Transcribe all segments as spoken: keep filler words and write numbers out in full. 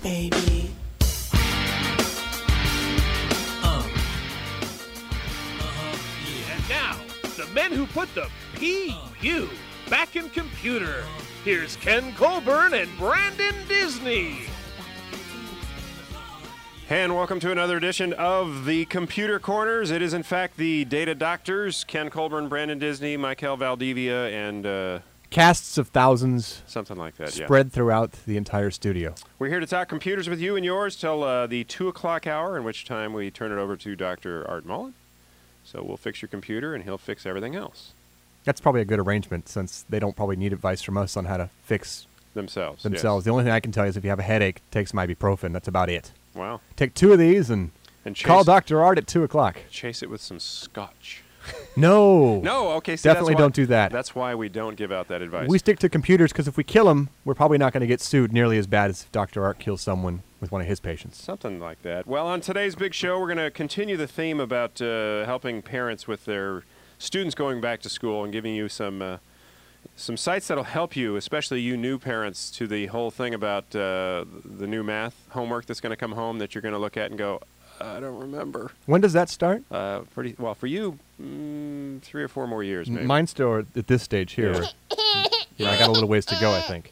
baby. Uh. Uh-huh. Yeah. And now, the men who put the P U back in computer. Here's Ken Colburn and Brandon Disney. And welcome to another edition of the Computer Corners. It is, in fact, the Data Doctors, Ken Colburn, Brandon Disney, Michael Valdivia, and... Uh, Casts of thousands. Something like that, yeah. Spread throughout the entire studio. We're here to talk computers with you and yours till uh, the two o'clock hour, in which time we turn it over to Doctor Art Mullen. So we'll fix your computer, and he'll fix everything else. That's probably a good arrangement, since they don't probably need advice from us on how to fix themselves. Themselves. Yes. The only thing I can tell you is if you have a headache, take some ibuprofen. That's about it. Wow. Take two of these and, and chase, call Doctor Art at two o'clock. Chase it with some scotch. No. No, okay. See, Definitely that's why, don't do that. That's why we don't give out that advice. We stick to computers because if we kill them, we're probably not going to get sued nearly as bad as if Doctor Art kills someone with one of his patients. Something like that. Well, on today's big show, we're going to continue the theme about uh, helping parents with their students going back to school and giving you some uh, some sites that'll help you, especially you new parents, to the whole thing about uh, the new math homework that's going to come home that you're going to look at and go, I don't remember. When does that start? Uh, pretty well for you, mm, three or four more years, maybe. Mine's still at this stage here. Yeah. Yeah, I got a little ways to go, I think.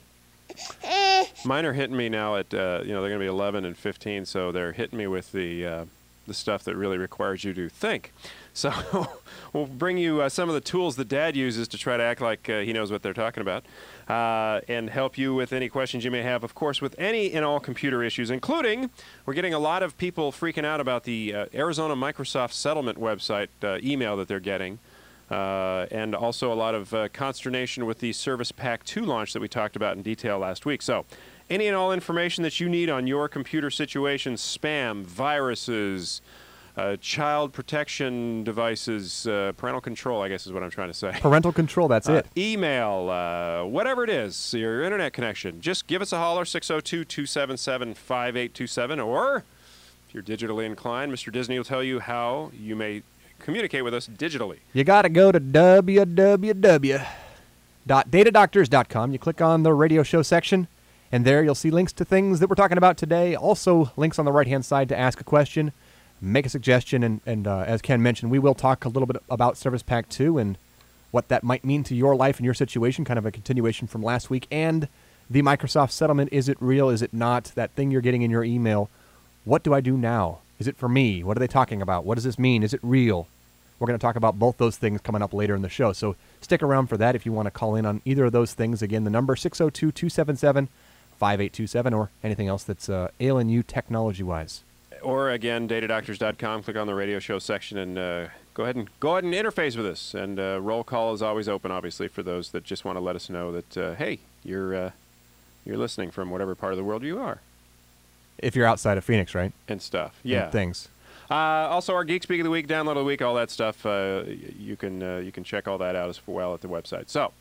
Mine are hitting me now at uh, you know they're going to be eleven and fifteen, so they're hitting me with the uh, the stuff that really requires you to think. So we'll bring you uh, some of the tools that Dad uses to try to act like uh, he knows what they're talking about, uh, and help you with any questions you may have, of course, with any and all computer issues, including we're getting a lot of people freaking out about the uh, Arizona Microsoft settlement website uh, email that they're getting, uh, and also a lot of uh, consternation with the Service Pack two launch that we talked about in detail last week. So any and all information that you need on your computer situation, spam, viruses, Uh, child protection devices, uh, parental control, I guess is what I'm trying to say. Parental control, that's uh, it. Email, uh, whatever it is, your internet connection. Just give us a holler, six oh two, two seven seven, five eight two seven, or if you're digitally inclined, Mister Disney will tell you how you may communicate with us digitally. You got to go to w w w dot data doctors dot com. You click on the radio show section, and there you'll see links to things that we're talking about today. Also, links on the right-hand side to ask a question, make a suggestion, and, and uh, as Ken mentioned, we will talk a little bit about Service Pack two and what that might mean to your life and your situation, kind of a continuation from last week, and the Microsoft settlement. Is it real? Is it not? That thing you're getting in your email. What do I do now? Is it for me? What are they talking about? What does this mean? Is it real? We're going to talk about both those things coming up later in the show, so stick around for that if you want to call in on either of those things. Again, the number six oh two, two seven seven, five eight two seven, or anything else that's uh, ailing you technology-wise. Or again, data doctors dot com. Click on the radio show section and uh, go ahead and go ahead and interface with us. And uh, roll call is always open, obviously, for those that just want to let us know that uh, hey, you're uh, you're listening from whatever part of the world you are. If you're outside of Phoenix, right? And stuff, yeah. And things. Uh, also, our Geek Speak of the Week, Download of the Week, all that stuff. Uh, you can uh, you can check all that out as well at the website. So.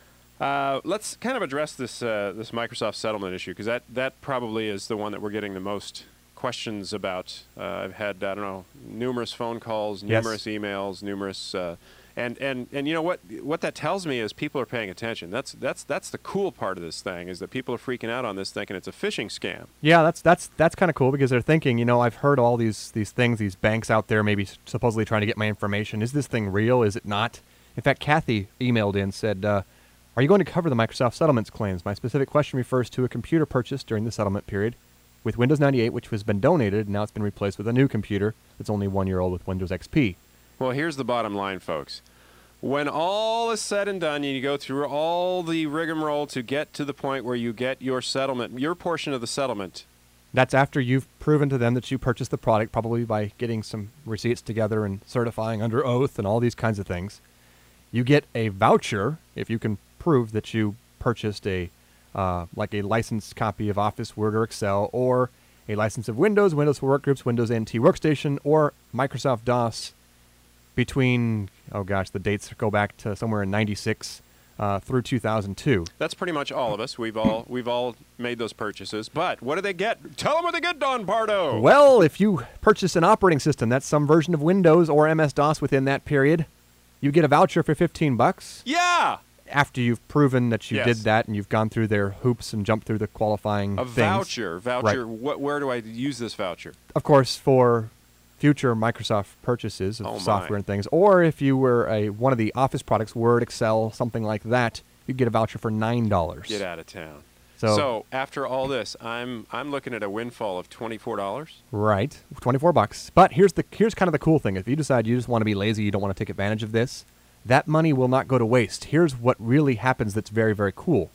Uh, let's kind of address this uh, this Microsoft settlement issue, because that, that probably is the one that we're getting the most questions about. Uh, I've had, I don't know, numerous phone calls, numerous yes. emails, numerous, uh, and, and, and you know what, what that tells me is people are paying attention. That's, that's, that's the cool part of this thing, is that people are freaking out on this thinking it's a phishing scam. Yeah, that's, that's, that's kind of cool, because they're thinking, you know, I've heard all these, these things, these banks out there maybe supposedly trying to get my information. Is this thing real? Is it not? In fact, Kathy emailed in, said, uh, are you going to cover the Microsoft settlements claims? My specific question refers to a computer purchase during the settlement period with Windows ninety-eight, which has been donated, and now it's been replaced with a new computer that's only one year old with Windows X P. Well, here's the bottom line, folks. When all is said and done, and you go through all the rigmarole to get to the point where you get your settlement, your portion of the settlement. That's after you've proven to them that you purchased the product, probably by getting some receipts together and certifying under oath and all these kinds of things. You get a voucher if you can prove that you purchased a Uh, like a licensed copy of Office, Word, or Excel, or a license of Windows, Windows for Workgroups, Windows N T Workstation, or Microsoft DOS between, oh gosh, the dates go back to somewhere in ninety-six uh, through two thousand two. That's pretty much all of us. We've all we've all made those purchases. But what do they get? Tell them what they get, Don Pardo. Well, if you purchase an operating system, that's some version of Windows or M S DOS within that period, you get a voucher for fifteen bucks. Yeah. after you've proven that you Yes. did that and you've gone through their hoops and jumped through the qualifying A things. voucher. Voucher. Right. What, where do I use this voucher? Of course, for future Microsoft purchases of Oh, my. software and things, or if you were a one of the Office products, Word, Excel, something like that, you'd get a voucher for nine dollars. Get out of town. So, So after all this, I'm I'm looking at a windfall of twenty-four dollars. right, twenty-four bucks. But here's the here's kind of the cool thing: if you decide you just want to be lazy, you don't want to take advantage of this, that money will not go to waste. Here's what really happens that's very, very cool.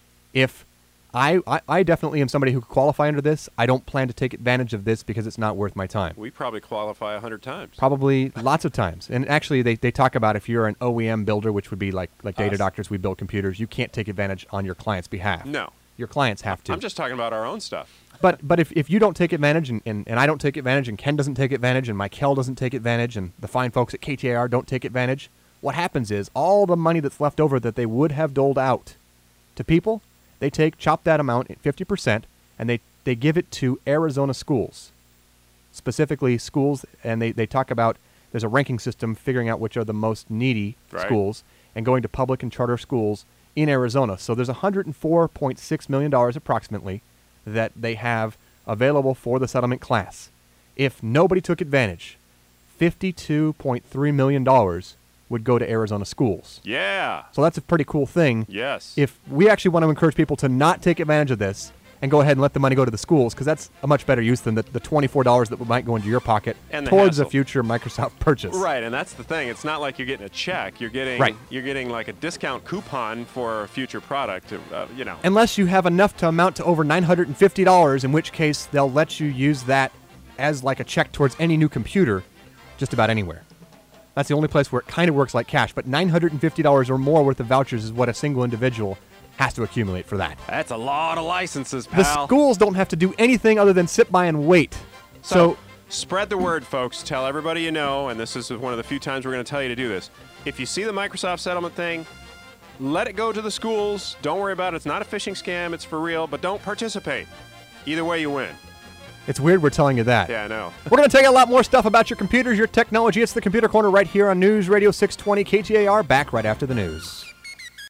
If I, I, I definitely am somebody who could qualify under this, I don't plan to take advantage of this because it's not worth my time. We probably qualify a hundred times. Probably lots of times. And actually, they, they talk about if you're an O E M builder, which would be like, like Data Us. Doctors, we build computers, you can't take advantage on your client's behalf. No. Your clients have to. I'm just talking about our own stuff. But but if, if you don't take advantage, and, and, and I don't take advantage, and Ken doesn't take advantage, and Michael doesn't take advantage, and the fine folks at K T A R don't take advantage, what happens is all the money that's left over that they would have doled out to people, they take, chop that amount at fifty percent, and they, they give it to Arizona schools. Specifically schools, and they, they talk about there's a ranking system figuring out which are the most needy Right. schools and going to public and charter schools in Arizona. So there's one hundred four point six million dollars approximately that they have available for the settlement class. If nobody took advantage, fifty-two point three million dollars would go to Arizona schools. Yeah. So that's a pretty cool thing. Yes. If we actually want to encourage people to not take advantage of this and go ahead and let the money go to the schools, because that's a much better use than the, the twenty-four dollars that might go into your pocket And the towards a hassle. future Microsoft purchase. Right, and that's the thing. It's not like you're getting a check. You're getting Right. you're getting like a discount coupon for a future product. Uh, you know. Unless you have enough to amount to over nine hundred fifty dollars, in which case they'll let you use that as like a check towards any new computer just about anywhere. That's the only place where it kind of works like cash, but nine hundred fifty dollars or more worth of vouchers is what a single individual has to accumulate for that. That's a lot of licenses, The pal. schools don't have to do anything other than sit by and wait. So, So, spread the word, folks. Tell everybody you know, and this is one of the few times we're going to tell you to do this. If you see the Microsoft settlement thing, let it go to the schools. Don't worry about it. It's not a phishing scam. It's for real, but don't participate. Either way, you win. it's weird we're telling you that. Yeah, I know. We're going to tell you a lot more stuff about your computers, your technology. It's the Computer Corner right here on News Radio six twenty K T A R. Back right after the news.